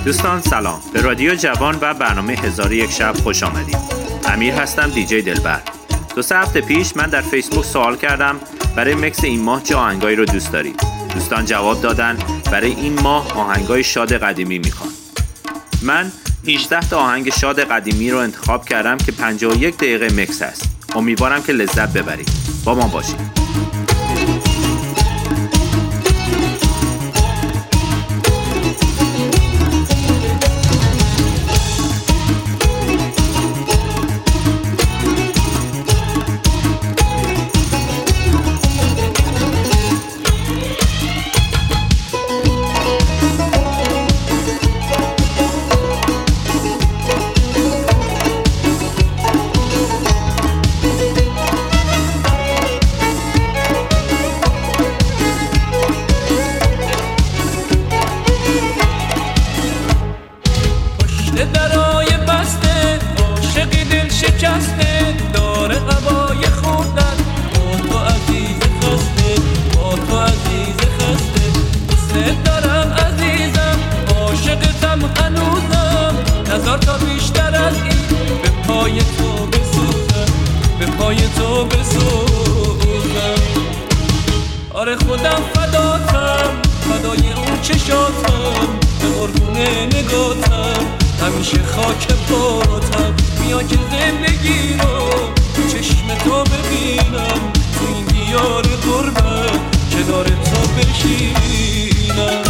دوستان سلام، به رادیو جوان و برنامه 1001 شب خوش آمدید. امیر هستم، دیجی دلبر. 2-3 هفته پیش من در فیسبوک سوال کردم برای مکس این ماه چه آهنگایی رو دوست دارید. دوستان جواب دادن برای این ماه آهنگای شاد قدیمی میخوان. من 18 تا آهنگ شاد قدیمی رو انتخاب کردم که 51 دقیقه مکس است. امیدوارم که لذت ببرید. با ما باشید. آره خودم فداتم، فدای اون چشاتم، به قربونه نگاتم، همیشه خاک پاتم. بیا که زندگی رو تو چشم تو ببینم، تو این دیار غربت کنار تو بشینم.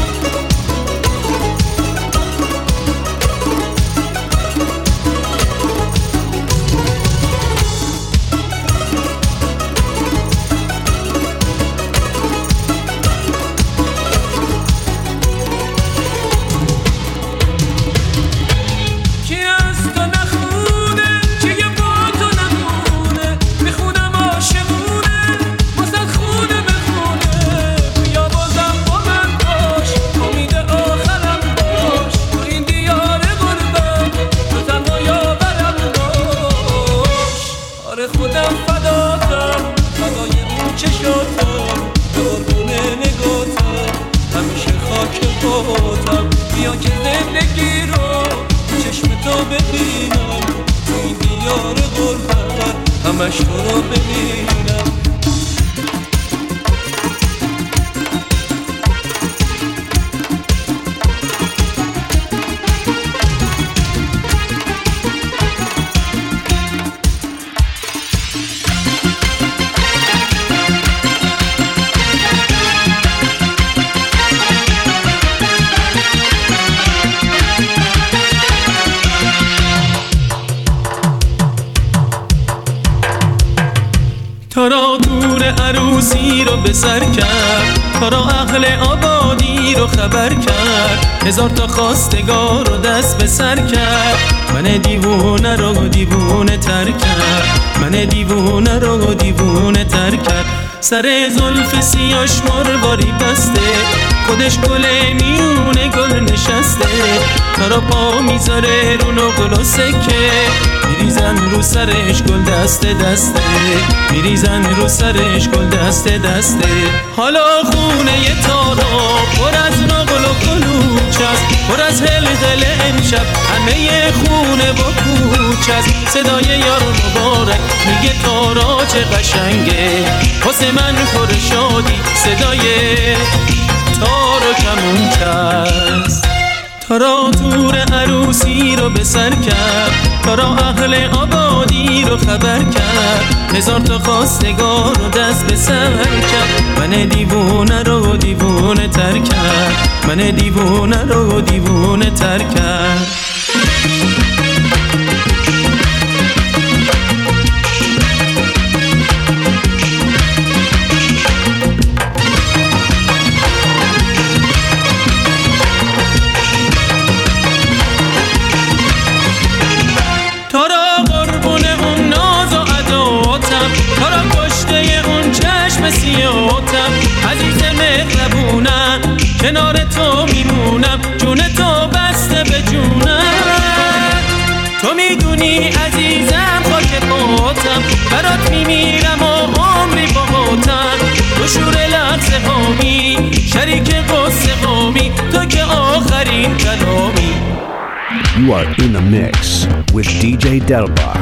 بیا که زندگی رو چشم تو ببینم، تو این دیار غربت همش تو رو ببینم. تا را دور عروسی رو به سر کرد، تا را اهل آبادی رو خبر کرد، 1000 تا خواستگار رو دست به سر کرد. من دیوونه رو دیوونه تر کرد، من دیوونه رو دیوونه تر کرد. سر زلف سیاش مرواری بسته، خودش گل میونه گل نشسته. تا را پا میذاره رو نقل و سکه، میریزن رو سرش گل دسته دسته، میریزن رو سرش گل دسته دسته. حالا خونه تارا پر از نقل و کلوچ است، پر از هلهله امشب همه خونه و کوچ است. صدای یار مبارک میگه تارا چه قشنگه، واسه من پر شادی صدای تارا کمونچ است. تارا تور عروسی رو به سر کرد، تارا اهل آبادی رو خبر کرد، 1000 تا خواستگار رو دست به سر کرد. من دیوونه رو دیوونه تر کرد، من دیوونه رو دیوونه تر کرد. سیاتم عزیز مهربونم، کنار تو میمونم، جون تو بسته به جونم. تو میدونی عزیزم خاک پاتم، برات میمیرم و عمری باهاتم. تو شور لحظه هامی، شریک قصه هامی، تو که آخرین کلامی. You are in the mix with DJ Delbar.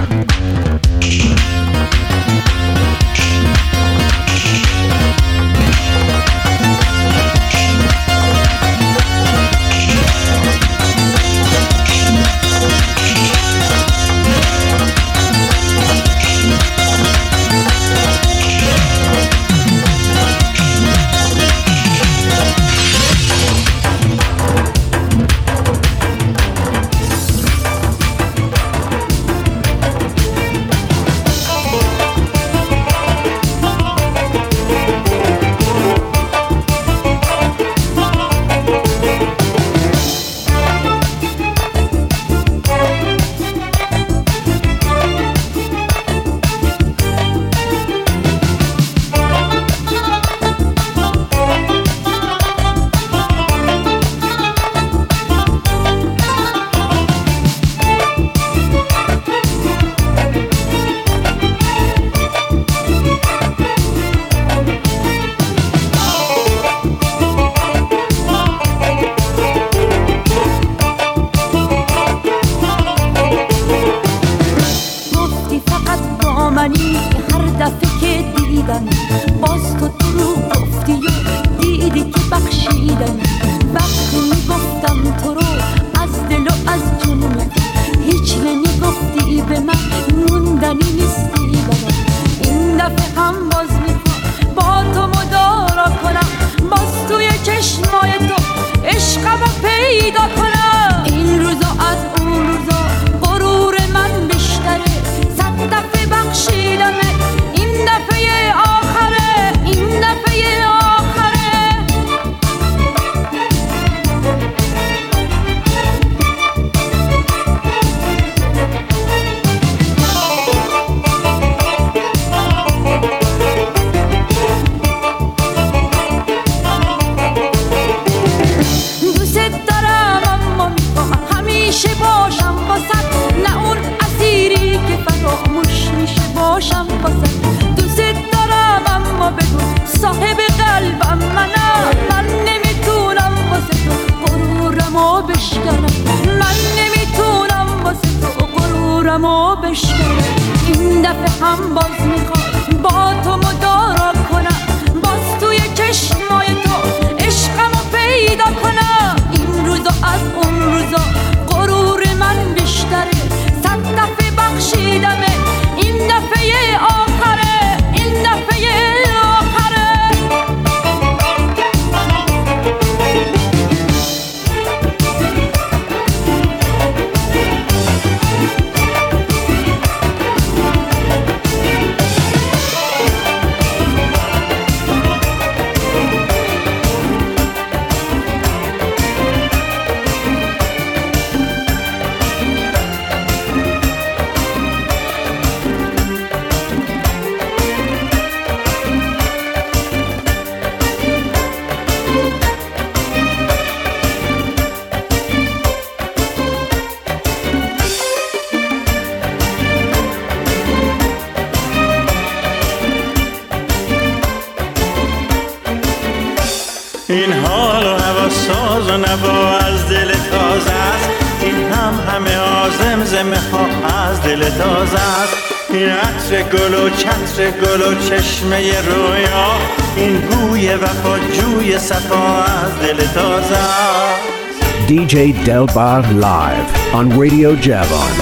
این حال و هوا ساز و نوا از دل تازه است، این همه ها زمزمه ها از دل تازه است، این عطر گل و چتر گل و چشمه رویا، این بوی وفا جوی صفا از دل تازه است. DJ Delbar live on Radio Javon.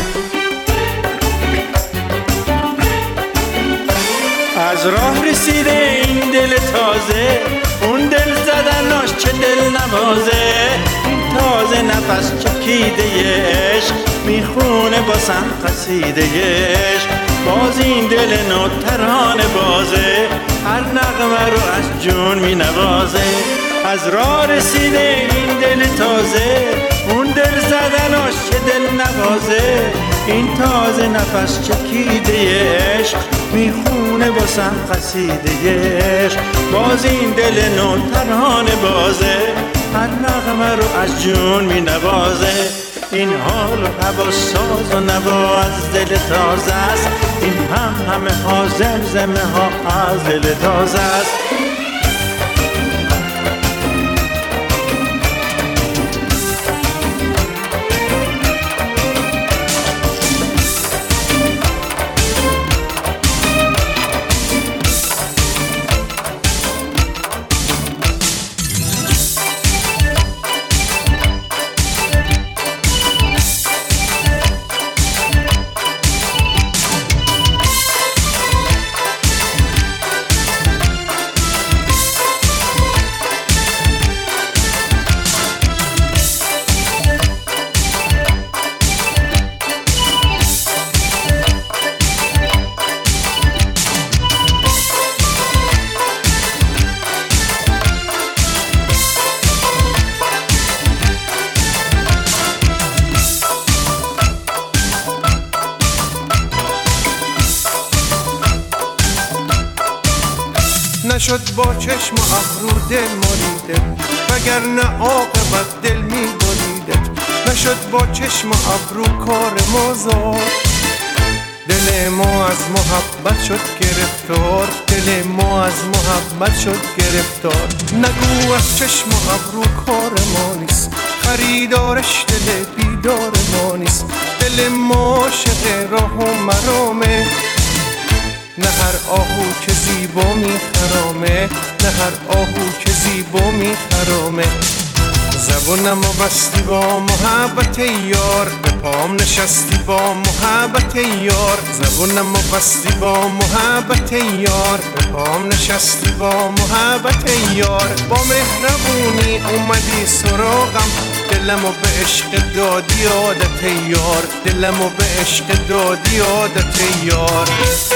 از راه رسیده این دل تازه، اون دل زدناش چه دل نوازه، این تازه نفس چکیده عشق میخونه باسم قصیده عشق، باز این دل نو ترانه بازه، هر نغمه رو از جون مینوازه. از راه رسیده این دل تازه، اون دل زدناش چه دل نوازه، این تازه نفس چکیده عشق میخونه باسم قصیده عشق، باز این دل نو ترانه بازه، هر نغمه رو از جون مینوازه. این حال و هوا ساز و نوا از دل تازه است، این همه ها زمزمه ها از دل تازه است. نشد با چشم و ابرو دل مالیده، وگرنه عاقبت دل می‌بریده. نشد با چشم و ابرو کار ما زاد، دل ما از محبت شد گرفتار، دل ما از محبت شد گرفتار. نگو از چشم و ابرو کار ما نیست، خریدارش دل بیدار ما نیست. دل ما عاشق راه و مرامه، نه هر آهو که زیبا میخرامه، نه هر آهو که زیبا میخرامه. زبونم و بستی با محبت یار، به پام نشستی با محبت یار. زبونم و بستی با محبت یار، به پام نشستی با محبت یار. با مهربونی اومدی سراغم، دلمو به عشق دادی عادت یار، دلمو به عشق دادی عادت یار.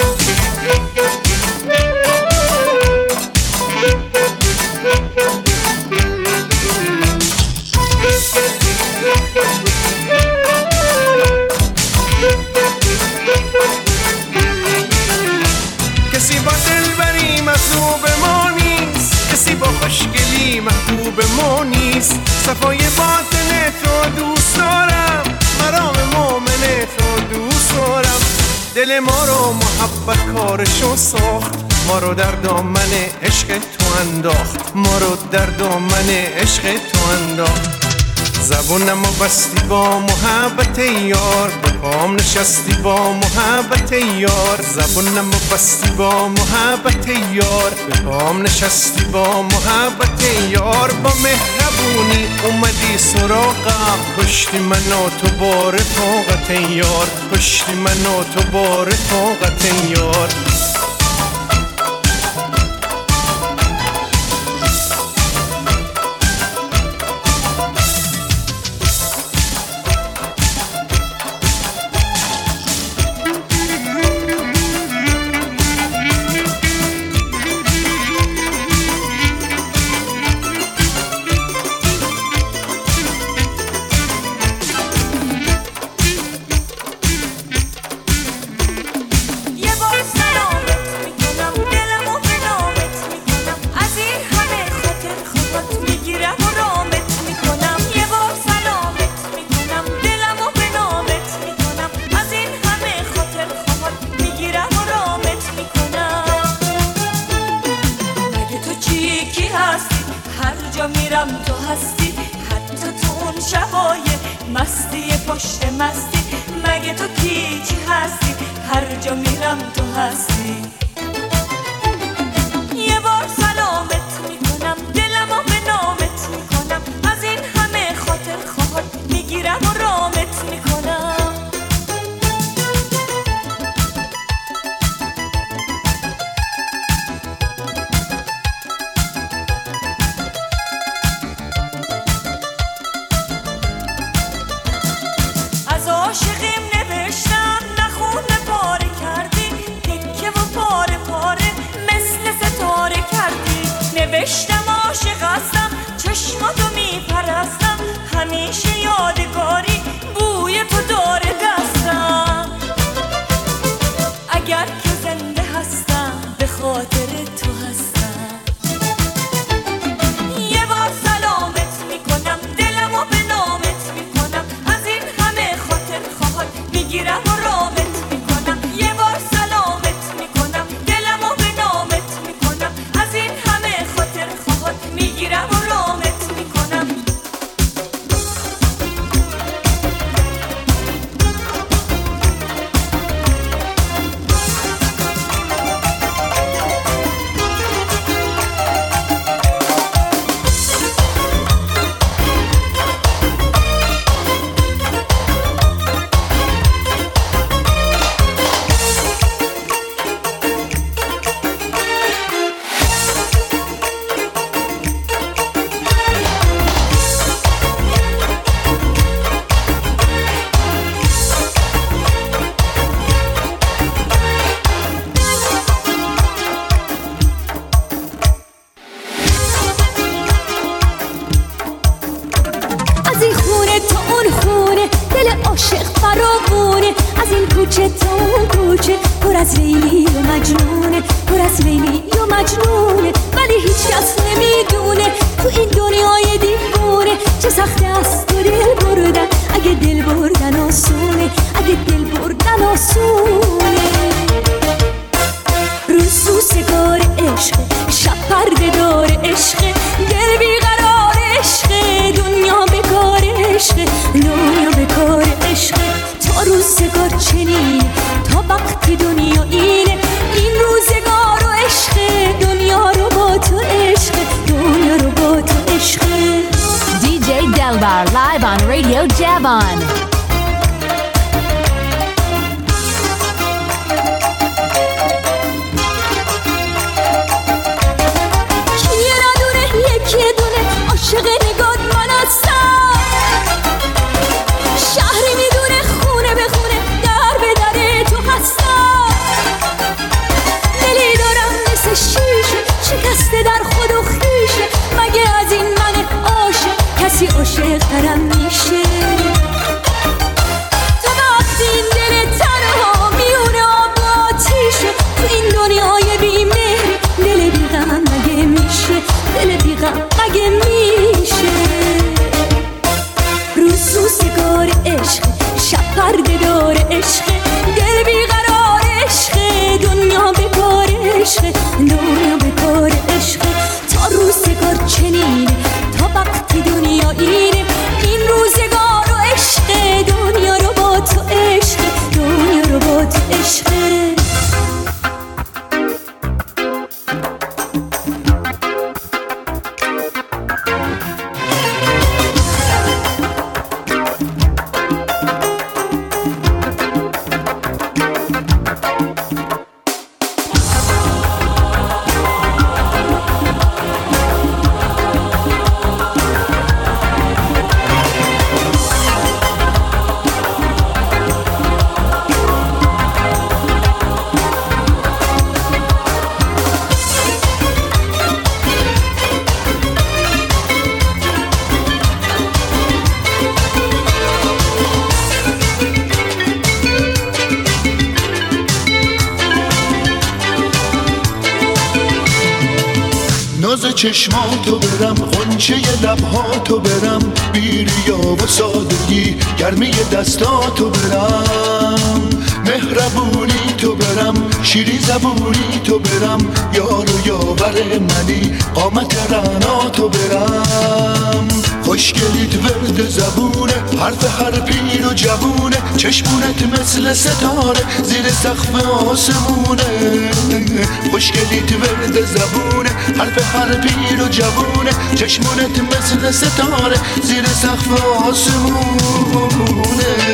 کسی با دلبری محبوب ما نیست، کسی با خوشگلی محبوب ما نیست. صفای باطن تو دوست دارم، مرام مومن تو دوست دارم. دل ما رو محبت کارشو ساخت، ما رو در دامن عشق تو انداخت، ما رو در دامن عشق تو انداخت. زبونم و بستی با محبت یار، به پام نشستی با محبت یار. زبونم و بستی با محبت یار، به پام نشستی با محبت یار. با مهربونی اومدی سراغم، کشتی منو تو بار طاقت یار، کشتی منو تو بار طاقت یار. عاشقیم نوشتم نخونه پاره کردی، تکه و پاره عاشق فراوونه، از این کوچه تا اون کوچه، پر از لیلی و مجنونه، پر از لیلی و مجنونه. ولی هیچ کس نمیدونه تو این دنیای دیوونه چه سخته است تو دل بردن. اگه دل بردن آسونه، اگه دل بردن آسونه. روز روزگار عشق، شب پرده دار عشق، دل بیقرار عشق، دنیا بکار عشق، دنیا بکار عشق. تا روزگار چنین، تا وقتی دنیا اینه، این روزگار و عشق، دنیا رو با تو عشق، دنیا رو با تو عشق. DJ Delbar live on Radio Javon. عاشق نگات من هستم، شهری میدونه خونه به خونه، در به در تو هستم. دلی دارم مثل شیشه، شکسته در خود و خیشه. مگه از این من عاشق کسی عاشق ترم میشه؟ تا وقتی این دل تنها میونه آب و آتیشه، تو این دنیای بی‌مهر دل بی‌غم مگه میشه؟ دل بی‌غم مگه میشه؟ روز روزگار عشق، شب پرده دار عشق، دل بیقرار عشق، دنیا بکار عشق، دنیا بکار عشق. تا روزگار چنینه، تا وقتی دنیا اینه، این روزگار و عشق، دنیا رو با تو عشق، دنیا رو با تو عشق. چشماتو برم، غنچه لبهاتو برم، بیریا و سادگی گرمی دستاتو برم، مهربونی تو برم، شیری زبونی تو برم، یار و یاور منی، قامت رعناتو برم. خوشگلیت ورد زبونه، حرف هر پیر و جوونه، چشمونت مثل ستاره زیر سقف آسمونه. خوشگلیت ورد زبونه، حرف هر پیر و جوونه، چشمونت مثل ستاره زیر سقف آسمونه.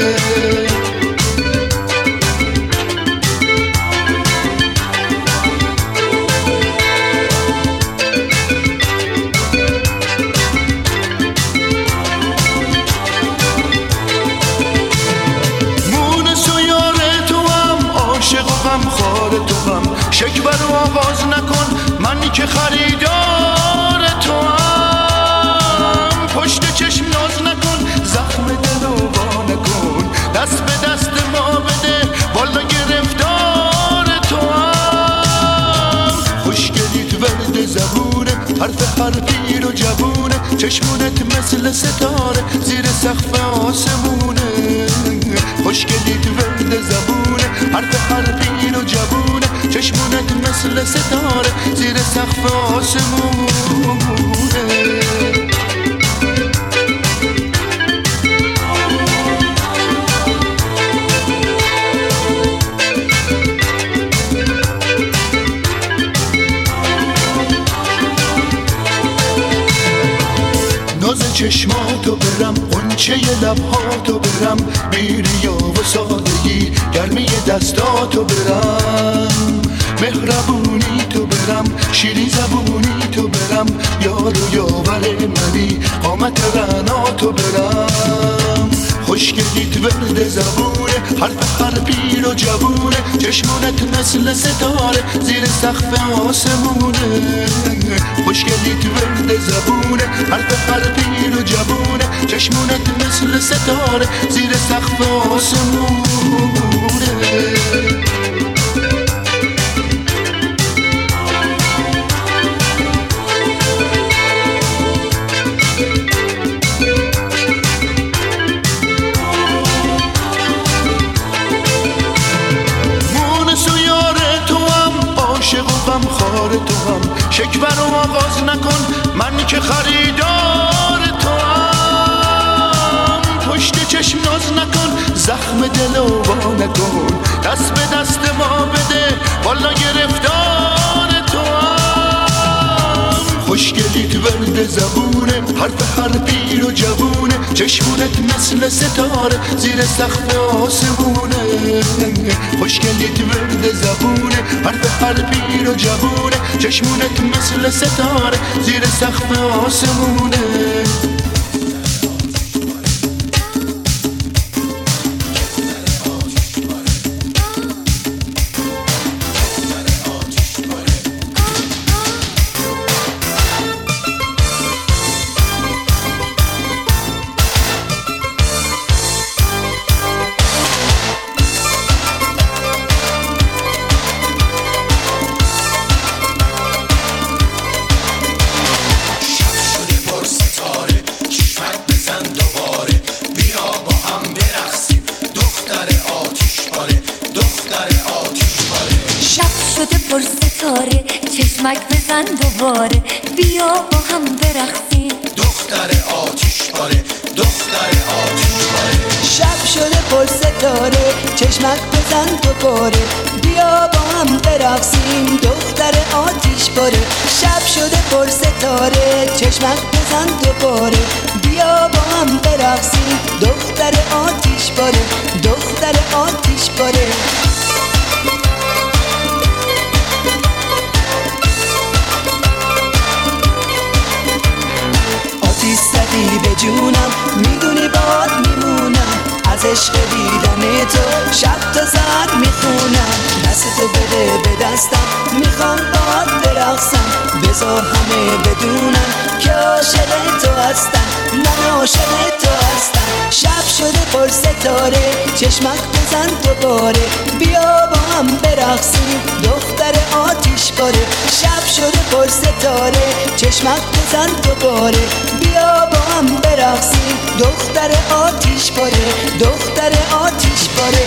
شکبر رو آواز نکن، منی که خریدار تو هم. پشت چشم ناز نکن، زخم دل رو وا نکن، دست به دست ما بده، والا گرفتار تو هم. خوشگلیت ورد زبونه، حرف هر پیر و جوونه، چشمونت مثل ستاره زیر سقف آسمونه. خوشگلیت ورد زبونه، حرف هر پیر و جوونه، چشمونت مثل ستاره زیر سقف آسمونه. ناز چشماتو برم، غنچه لبهاتو برم، بیریا و سادگی گرمی دستاتو برم، مهربونی تو برم، شیری زبونی تو برم، یار و یاور منی، قامت رعناتو برم. خوشگلیت ورد زبونه، حرف هر پیر و جوونه، چشمونت مثل ستاره زیر سقف آسمونه. خوشگلیت ورد زبونه، حرف هر پیر و جوونه، چشمونت مثل مثل ستاره زیر سقف آسمونه. خار تو هم شکوه رو آغاز نکن، من که خریدار تو هم. پشت چشم ناز نکن، زخم دل رو وا نکن، دست به دست ما بده والا گرفتار تو هم. خوشگلیت ورد زبونه، حرف هر پیر و جوونه، چشمونت مثل ستاره زیر سقف آسمونه. خوشگلیت ورد زبونه، حرف هر پیر و جوونه، چشمونت مثل ستاره زیر سقف آسمونه. چشمک بزن دوباره، بیا با هم برقصیم. دختر آتیش باره، دختر آتیش باره. شب شده پر ستاره، چشمک بزن دوباره، بیا با هم برقصیم. دختر آتیش باره. شب شده پر ستاره، چشمک بزن دوباره، بیا با هم برقصیم. دختر آتیش باره، دختر آتیش باره. زدی به جونم، میدونی باد میمونم، از عشق دیدن تو شب تا سر میخونم. دستتو بده به دستم، میخوام باد برقصم، بذار همه بدونم که عاشق تو هستم، من عاشق تو هستم. شب شده پر ستاره، چشمک بزن دوباره، بیا با هم برقصیم. دختر آتیش باره. شب شده پر ستاره، چشمک بزن دوباره، بیا با هم برقصیم. دختر آتیش باره، دختر آتیش باره.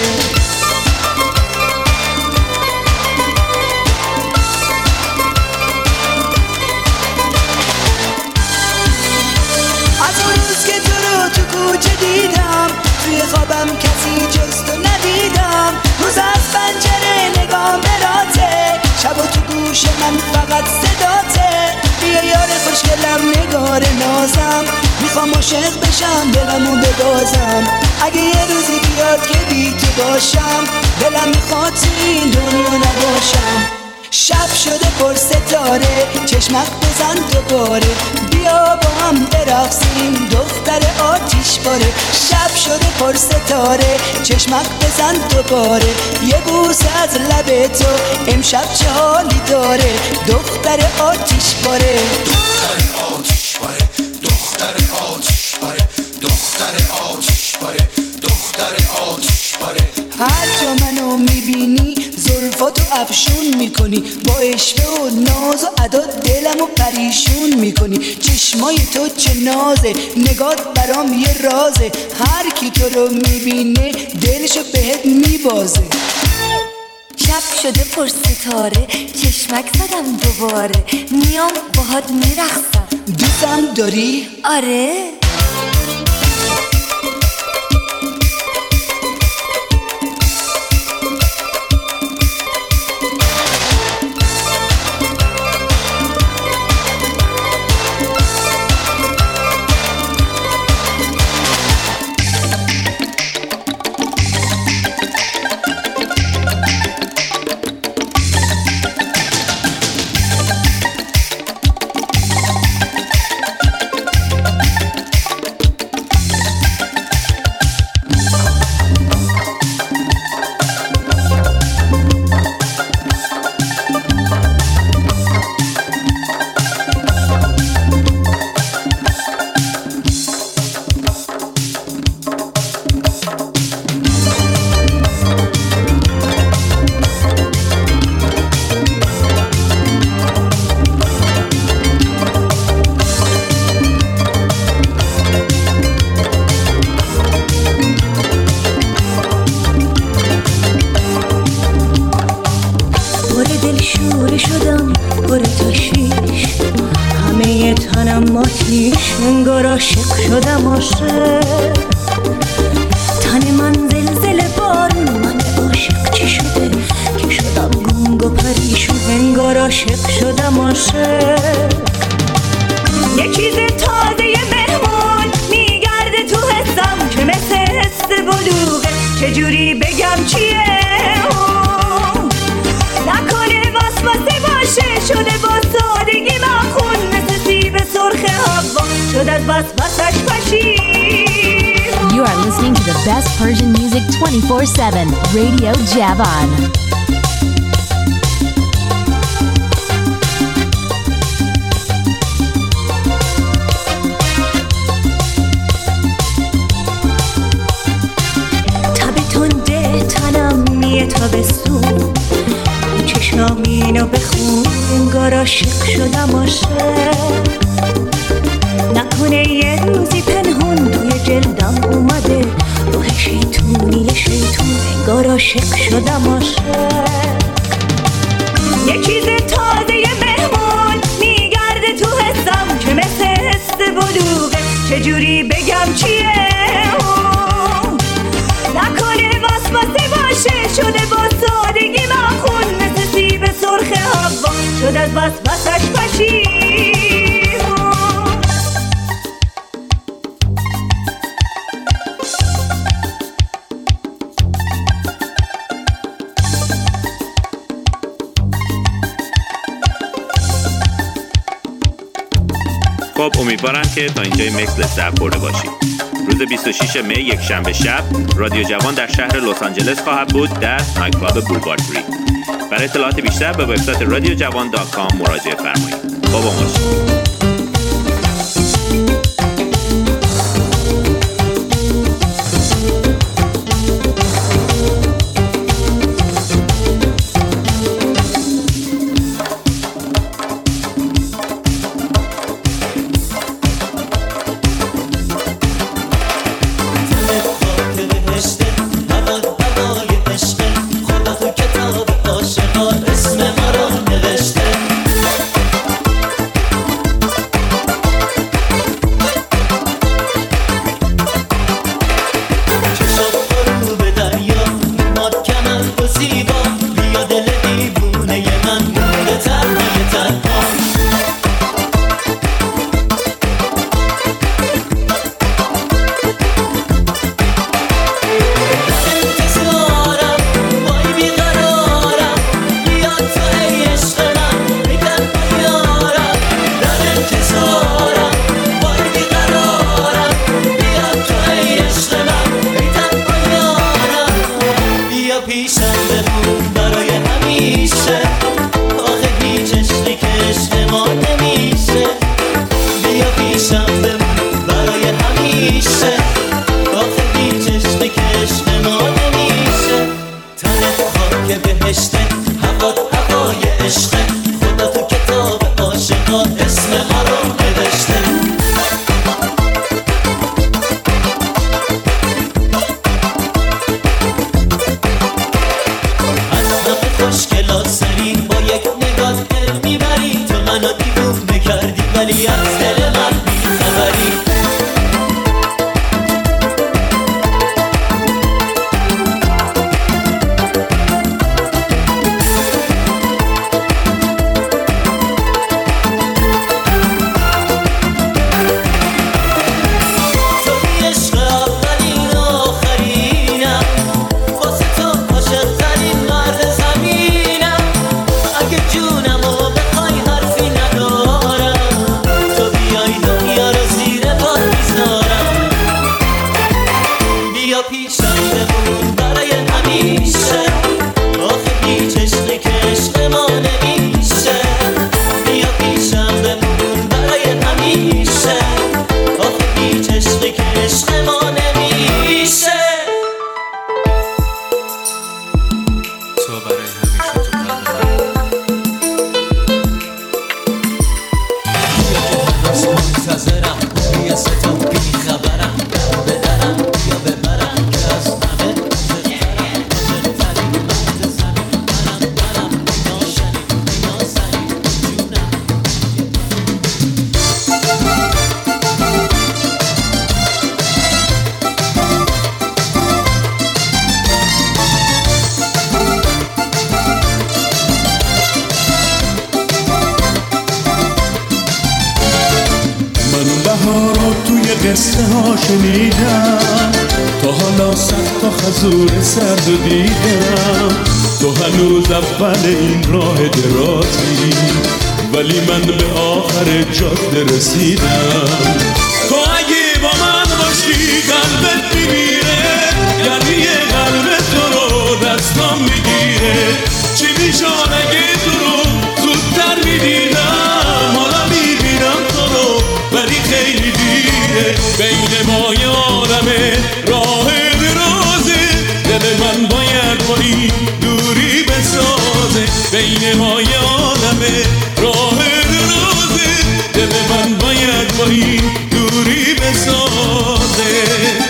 از اون روز که تو رو تو کوچه دیدم، توی خوابم کسی جز تو ندیدم. روز از پنجره نگام براته، شب و تو گوش من فقط صداته. بیا یار خوشگلم نگار نازم، میخوام عاشق بشم دلمو ببازم. اگه یه روزی بیاد که بی تو باشم، دلم میخواد تو این دنیا نباشم. شب شده پر ستاره، چشمک بزن دوباره، بیا با هم برقصیم. دختر آتیش باره. شب شده پر ستاره، چشمک بزن دوباره، یه بوسه از لب تو امشب چه حالی داره. دختر آتیش باره، دختر آتیش باره، دختر آتیش باره، دختر آتیش باره، دختر آتیش باره. هر جا منو میبینی زلفاتو افشون میکنی، با عشق و ناز و ادا دلمو پریشون میکنی. چشمای تو چه نازه، نگات برام یه رازه، هر کی تو رو میبینه دلشو بهت میبازه. شب شده پر ستاره، چشمک زدم دوباره، میام باهات میرقصم. دوستم داری؟ آره. انگار عاشق شدم عاشق تن من زلزله بارون من عاشق چی شده که شدم گنگ و پریشون انگار عاشق شدم عاشق یه چیز تازه مهمون میگرده تو حسم که مثل حس بلوغه چجوری بگم چیه نکنه واسواسه باشه شده با سادگی مخون مثل سیب سرخ هوا شد از وسوسش پشیم. You are listening to the best Persian music 24/7 Radio Javan. تابستون چشمام اینو بخون انگار عاشق شدم عاشق نکنه یه روزی پنهون توی جلدم اومده روح شیطونی شیطون انگار عاشق شدم عاشق یه چیز تازه مهمون میگرده تو حسم که مثل حس بلوغه چجوری بگم چیه نکنه واسواسه باشه شده با سادگی مخون مثل سیب سرخ هوا شد از وسوسش پشیم. خب امیدوارم که تا اینجای مکس لذت برده باشید. روز 26 می یک شنبه شب رادیو جوان در شهر لس آنجلس خواهد بود در نایت کلاب بولوارد 3. برای اطلاعات بیشتر به وبسایت radiojavan.com مراجعه فرمایید. با باشید. توی قصه ها شنیدم، تا حالا صد تا خزور سرد و دیدم. تو هنوز اول این راه درازی، ولی من به آخر جاده رسیدم. تو اگه با من باشی قلبت میمیره، یعنی قلب تو رو دستم میگیره. چی میشان اگه تو رو زودتر میدیدم؟ حالا میبینم تو رو ولی خیلی دیره. بین ما یه عالمه راه درازه، دل من باید با این دوری بسازه. بین ما یه عالمه راه درازه، دل من باید با این دوری بسازه.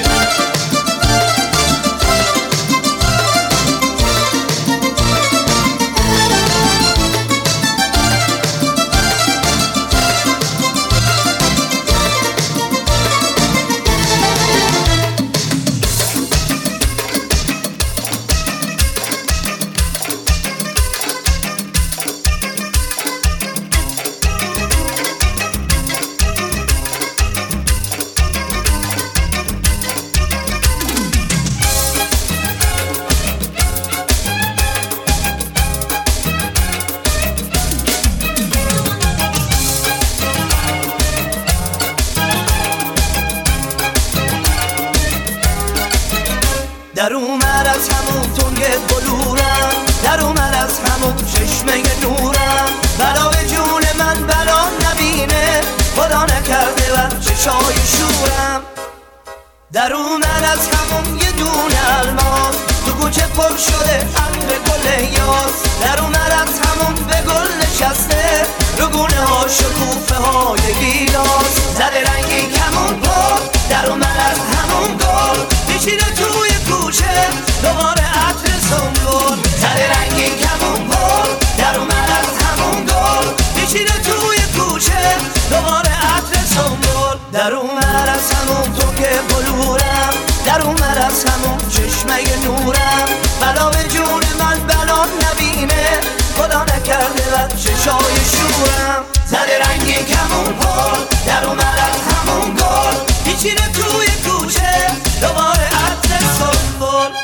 در اومد از همون تنگ بلورم، در اومد از همون چشمه نورم. بلا به جون من بلا نبینه، خدا نکرده بر چشای شورم. در اومد از همون یه دونه الماس، تو کوچه پر شده عطر گل یاس. در اومد از همون به گل نشسته، رو گونه ها شکوفه های گیلاس. زده رنگی کمون پر، در اومد از همون گل، میشینه توی کوچه دوباره عطر سنبول. زده رنگی کمون پر، در اومد از همون گل، میشینه توی کوچه دوباره عطر سنبول. در اومد از همون تو که بلورم، در اومد از همون چشمه نورم. بلا به جون من بلا نبینه، خدا نکرده بر چشای شورم. زده رنگی کمون پر، در اومد از همون گل، میچینه توی کوچه دوباره عطر سنبول.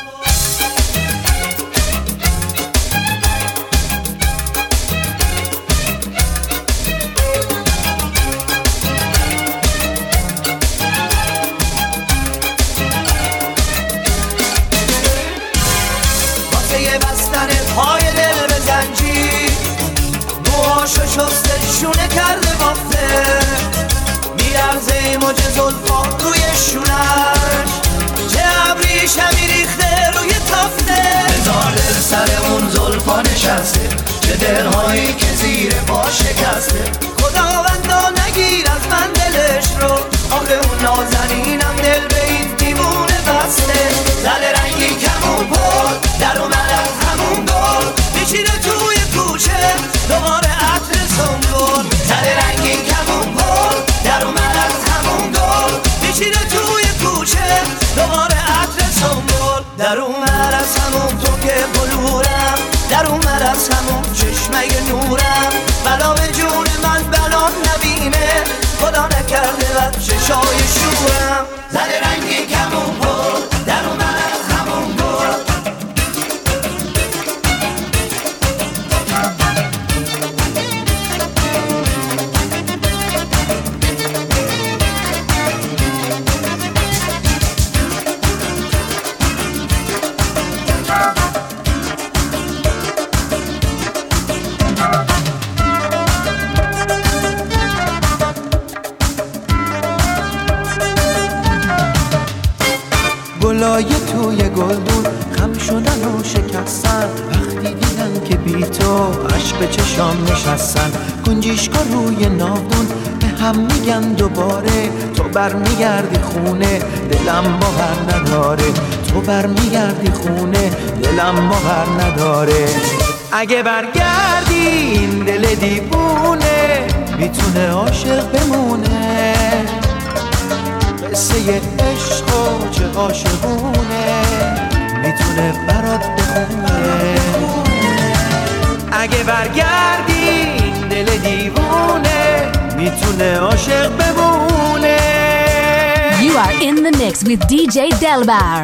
پای دل به زنجیر، موهاشو شسته شونه کرده بافته. میرزه موج زلفا روی شونش، چه ابریشمی ریخته روی تافته. هزار دل سر اون زلفا نشسته، چه دلهایی که زیر پا شکسته. خداوندا نگیر از من دلش رو، آخه اون نازنینم دل به این دیوونه بسته. زده رنگی کمون پر، در اومد از همون گل، میشینه توی کوچه دوباره عطر سنبول. زده رنگی کمون پر، در اومد از همون گل، میشینه توی کوچه دوباره عطر سنبول. در اومد از همون تو که بلورم، در اومد از همون چشمه نورم. بلا به جون من بلا نبینه، خدا نکرده بر چشای شورم. زده رنگی کمون پر، در اومد از همون گل. گلای توی گلدون خم شدن و شکستن، وقتی دیدن که بی تو عشق چشام نشستن. گنجیشکا روی ناودون به هم میگن دوباره، تو برمیگردی خونه دلم باور نداره. تو برمیگردی خونه دلم باور نداره. اگه برگردی این دل دیوونه، میتونه عاشق بمونه. قصه عشق و چه عاشقونه، میتونه برات بخونه. اگه برگردی این دل دیوونه، میتونه عاشق بمونه. are in the mix with DJ Delbar.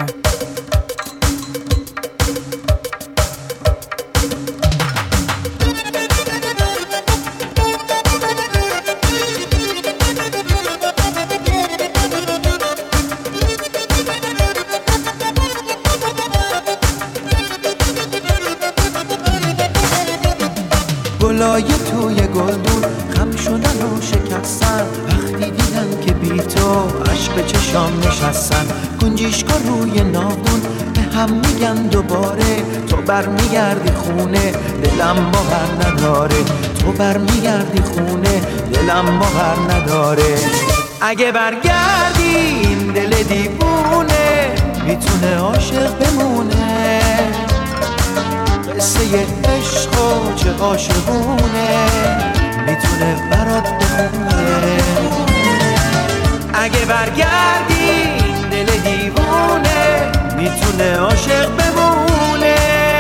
گلای توی گلدون خم شدن و شکستن، وقتی دیدن که بی تو عشق چشام نشستن. گنجیشکا روی ناودون به هم میگن دوباره، تو برمیگردی خونه دلم باور نداره، تو برمیگردی خونه دلم باور نداره. اگه برگردی این دل دیوونه میتونه عاشق بمونه، قصه عشق و چه عاشقونه میتونه برات بخونه. اگه برگردی دل دیوونه میتونه عاشق بمونه.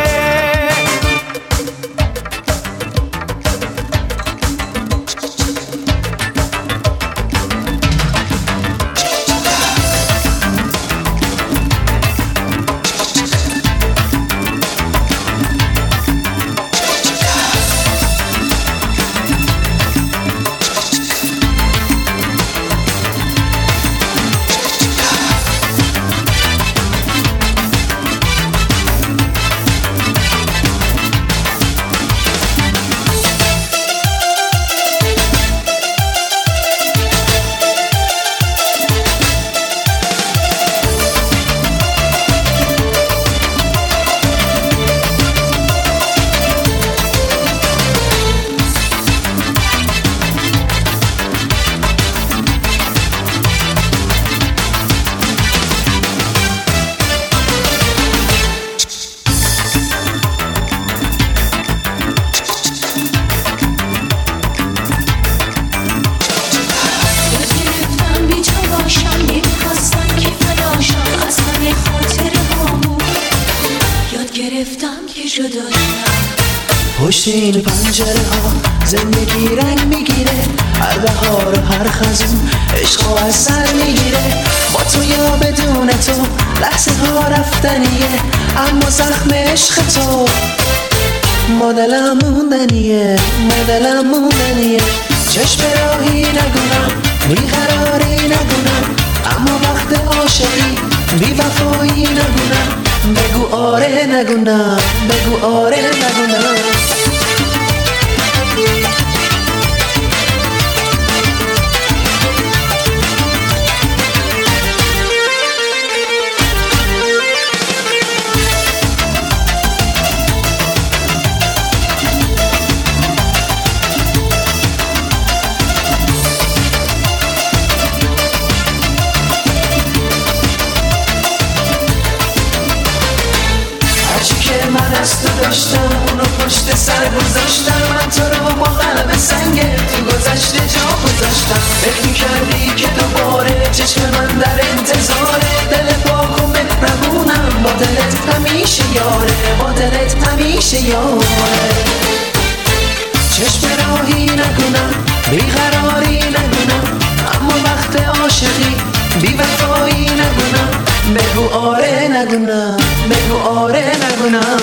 پشت این پنجره ها زندگی رنگ میگیره، هر بهار و هر خزون عشق از سر میگیره. با تو یا بدون تو لحظه ها رفتنیه، اما زخم عشق تو ما دلم موندنیه، ما دلم موندنیه. چشم راهی نگونم، بیقراری نگونم، اما وقت عاشقی بی وفایی نگونم. بگو آره نگونم، بگو آره نگونم. داشتم اونو پشت سر گذاشتم، من تو رو با قلب سنگ تو گذشته جا گذاشتم. فکر می‌کردی که دوباره چشم من در انتظاره، دل پاک و مهربونم با دلت همیشه یاره، با دلت همیشه یاره. چشم راهی نگونم، بیقراری نگونم، اما وقت عاشقی بی وفایی نگونم. بگو آره نگونم، بگو آره نگونم.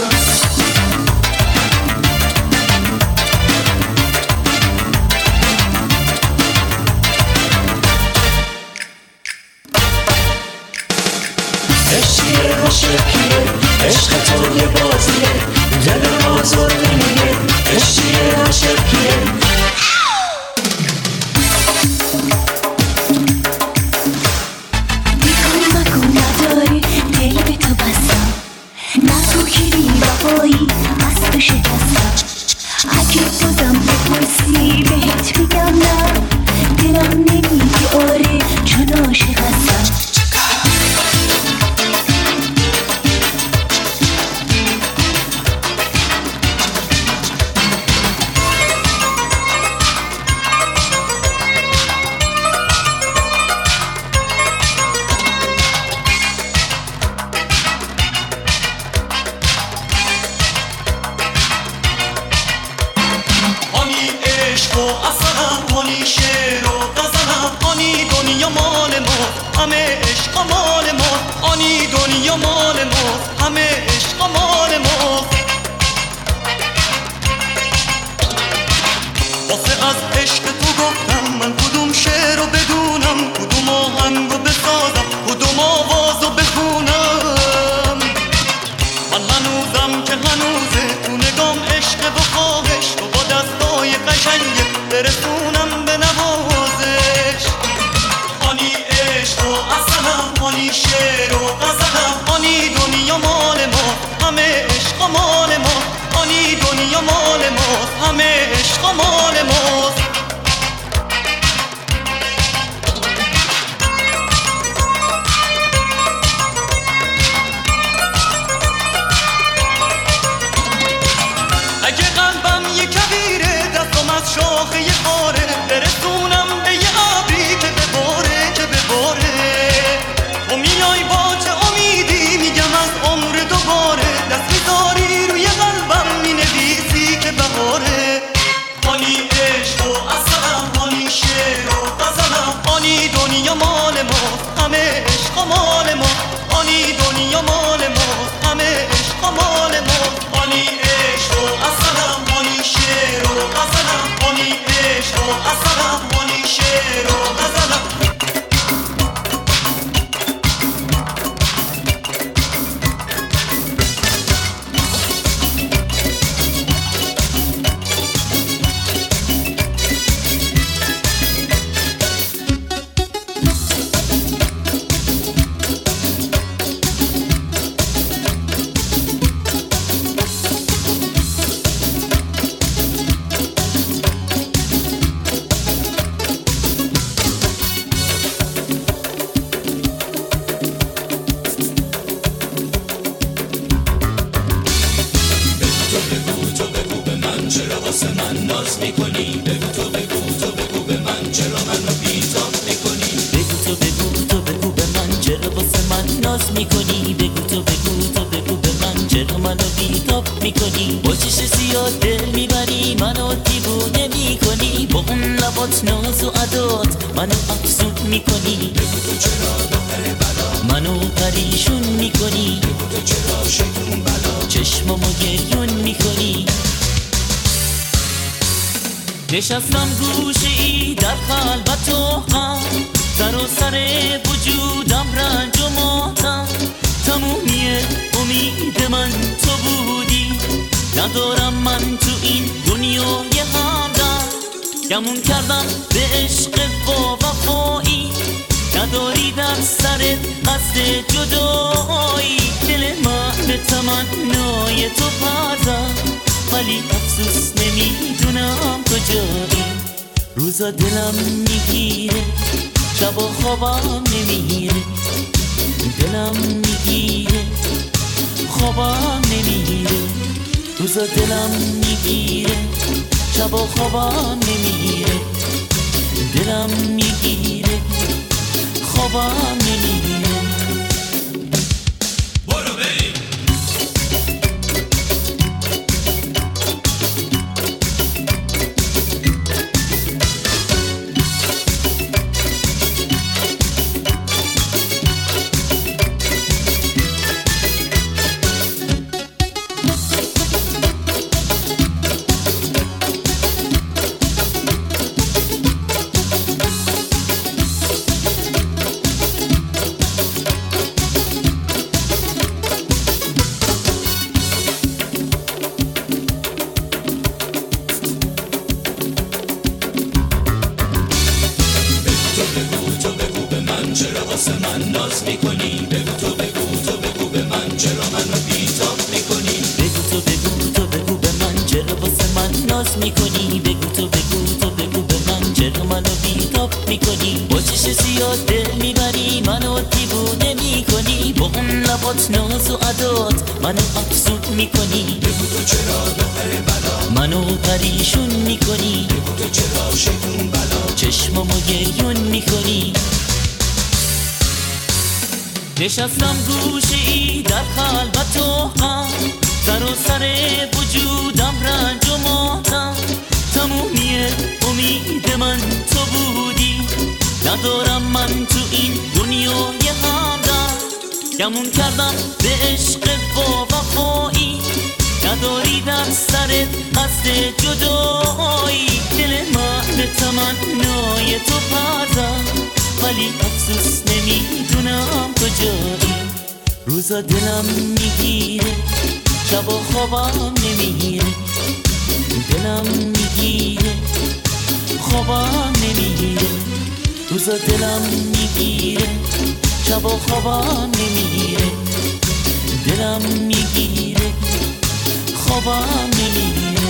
عشقیه عشق تو یه بازیه، دل آزار نمیگه. عشقیه عشقیه بیکاری مکن نداری دل به تو بستم، نه تو که بی وفایی از تو شکستم. اگه بازم بپرسی بهت میگم نه، دلم نمیگه آره چون عاشق هستم. همه عشق مال ما، آنی دنیا مال ما، همه عشق مال ما. واسه از عشق تو گفتم من کدوم شعر رو بدونم، کدوم آهنگ رو بسازم، کدوم آواز رو بخونم. من هنوزم که هنوزه تو نگام عشق و خواهش، تو با دستای قشنگه برسونم به نوازش. آنی عشق و اصلم، آنی شعر و غزلم، آنی دنیا مال ما، همه عشق مال ما، آنی دنیا مال ما، همه عشق مال ما. اگه قلبم یه کبیره دستم از شاخه یه خاره، برسونم به یه ابری که بباره که بباره. و میای با چه امیدی میگم از عمر دوباره، دست میذاری روی قلبم مینویسی که بهاره. آنی عشق و اصلم، آنی شعر و غزلم، آنی دنیا مال ما، همه عشق مال ما، آنی دنیا مال ما، همه عشق مال ما. آنی عشق و اصلم، آنی شعر و غزلم، آنی عشق و اصلم، آنی شعر و غزلم. نشستم گوشه ای در خلوت و هم، سر و سر وجودم رنج و ماتم. تمومی امید من تو بودی، ندارم من تو این دنیای همدم. گمون کردم به عشق با وفایی، نداری در سرت قصد جدایی. دل من به تمنای تو پردم، ولی افسوس نمیدونم کجایی. روزا دلم میگیره، شبا خوابم نمیره، دلم میگیره، خوابم نمیره. روزا دلم میگیره، شبا خوابم نمیره، دلم میگیره، خوابم نمیره. برو بریم. نشستم گوشه ای در خلوت و هم، سر و سر وجودم رنج و ماتم. تمومی امید من تو بودی، ندارم من تو این دنیا گمون کردم به عشق با وفایی نداری در سرت قصد جدایی دل من به تمنای تو پردم ولی افسوس نمیدونم کجایی روزا دلم میگیره شبا خوابم نمیره دلم میگیره خوابم نمیره روزا دلم میگیره شبا خوابم نمیره دلم میگیره خوابم نمیره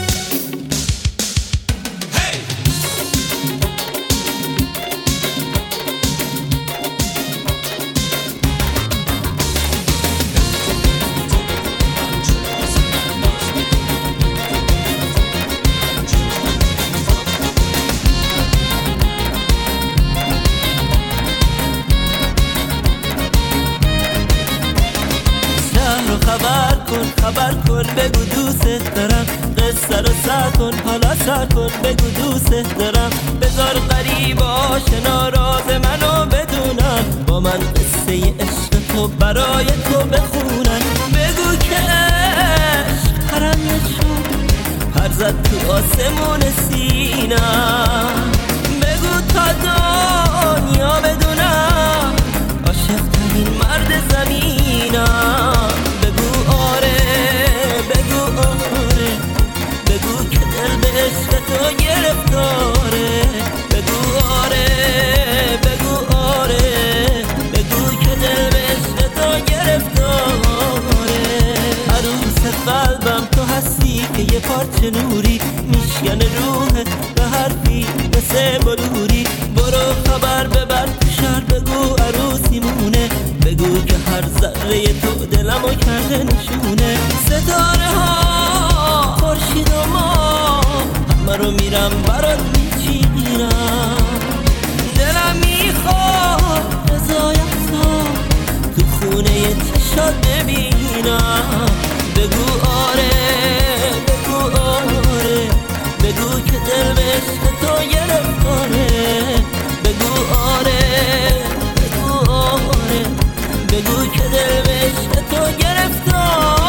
خبر کن بگو دوست دارم قصه رو سر کن حالا سر کن بگو دوست دارم بذار غریب آشنا راز منو بدونن با من قصه عشق تو برای تو بخونن بگو که عشق پرنده شد پر زد تو آسمون سینم بگو تا دنیا بدونم عاشق ترین مرد زمینم بگو آره بگو آره بگو که دل به عشق تو گرفتاره بگو آره بگو آره بگو که دل به عشق تو گرفتاره عروس قلبم تو هستی که یه پارچه نوری میشکنه روحت به حرفی مثل بلوری برو خبر ببر تو شهر بگو عروسی مونه بگو که هر ذره تو دلمو کرده نشونه ستاره ها خورشید و ما همه رو میرم برات میچینم دلم میخواد رضایت تو خونه چشات ببینم بگو آره بگو آره بگو که دل به عشق تو گرفتاره بگو آره بگو آره بگو که دل به عشق تو گرفتاره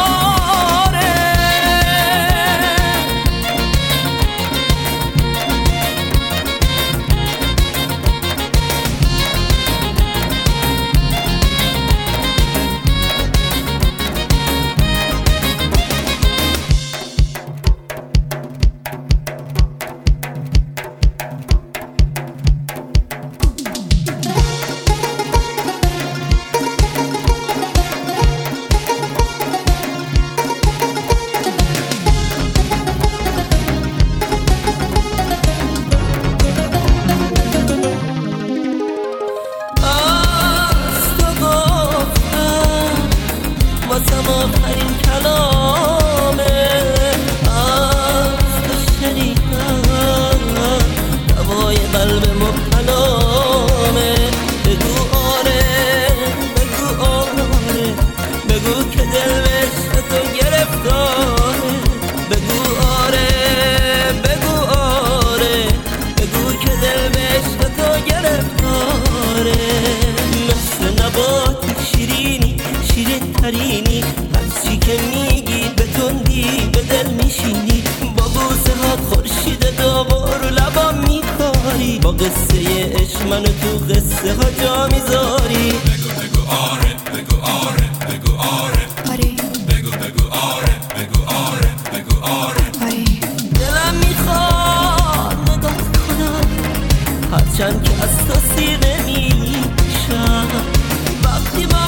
با قصه عشق منو تو قصه ها جا میذاری بگو آره بگو آره بگو آره بگو آره بگو آره بگو آره دلم میخواد نگاه کنم هرچند که از تو سیر نمیشم وقتی با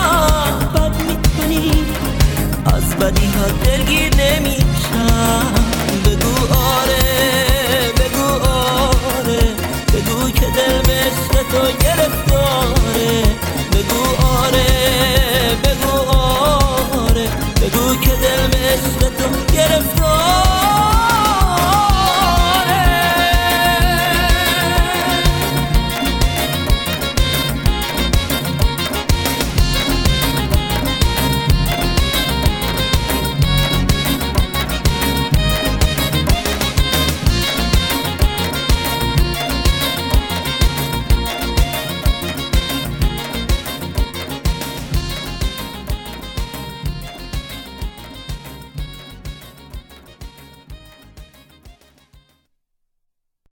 من بد میکنی از بدی ها دلگیر نمیشم